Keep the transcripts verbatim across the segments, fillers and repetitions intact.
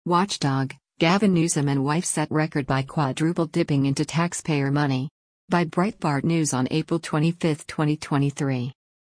Watchdog, Gavin Newsom and wife set record by quadruple dipping into taxpayer money. By Breitbart News on April twenty-fifth, twenty twenty-three.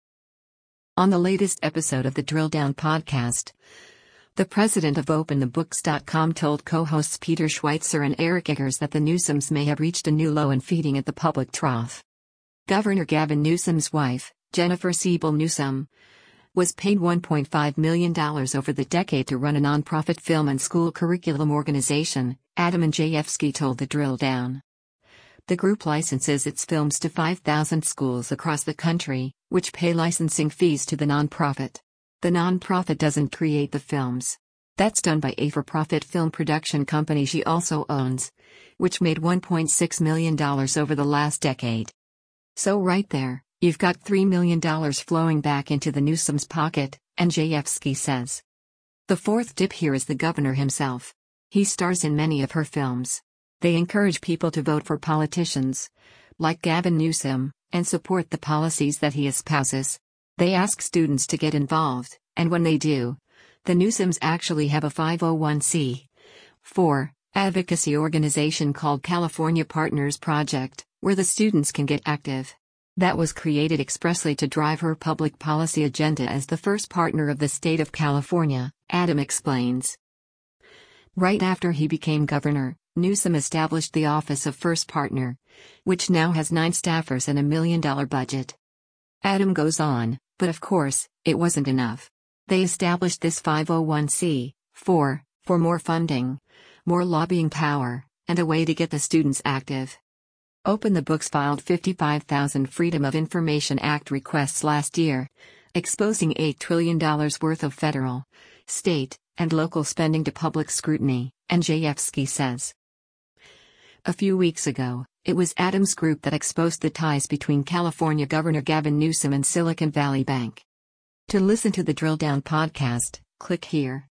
On the latest episode of the Drill Down podcast, the president of Open The Books dot com told co-hosts Peter Schweizer and Eric Eggers that the Newsoms may have reached a new low in feeding at the public trough. Governor Gavin Newsom's wife, Jennifer Siebel Newsom, was paid one point five million dollars over the decade to run a nonprofit film and school curriculum organization, Adam Andrzejewski told the Drill Down. The group licenses its films to five thousand schools across the country, which pay licensing fees to the nonprofit. The nonprofit doesn't create the films. That's done by a for-profit film production company she also owns, which made one point six million dollars over the last decade. So right there, you've got three million dollars flowing back into the Newsoms' pocket, Andrzejewski says. The fourth dip here is the governor himself. He stars in many of her films. They encourage people to vote for politicians, like Gavin Newsom, and support the policies that he espouses. They ask students to get involved, and when they do, the Newsoms actually have a five oh one c four advocacy organization called California Partners Project, where the students can get active. That was created expressly to drive her public policy agenda as the first partner of the state of California, Adam explains. Right after he became governor, Newsom established the Office of First Partner, which now has nine staffers and a million dollar budget. Adam goes on, but of course, it wasn't enough. They established this five oh one c four for more funding, more lobbying power, and a way to get the students active. Open the Books filed fifty-five thousand Freedom of Information Act requests last year, exposing eight trillion dollars worth of federal, state, and local spending to public scrutiny, Andrzejewski says. A few weeks ago, it was Adam's group that exposed the ties between California Governor Gavin Newsom and Silicon Valley Bank. To listen to the Drill Down podcast, click here.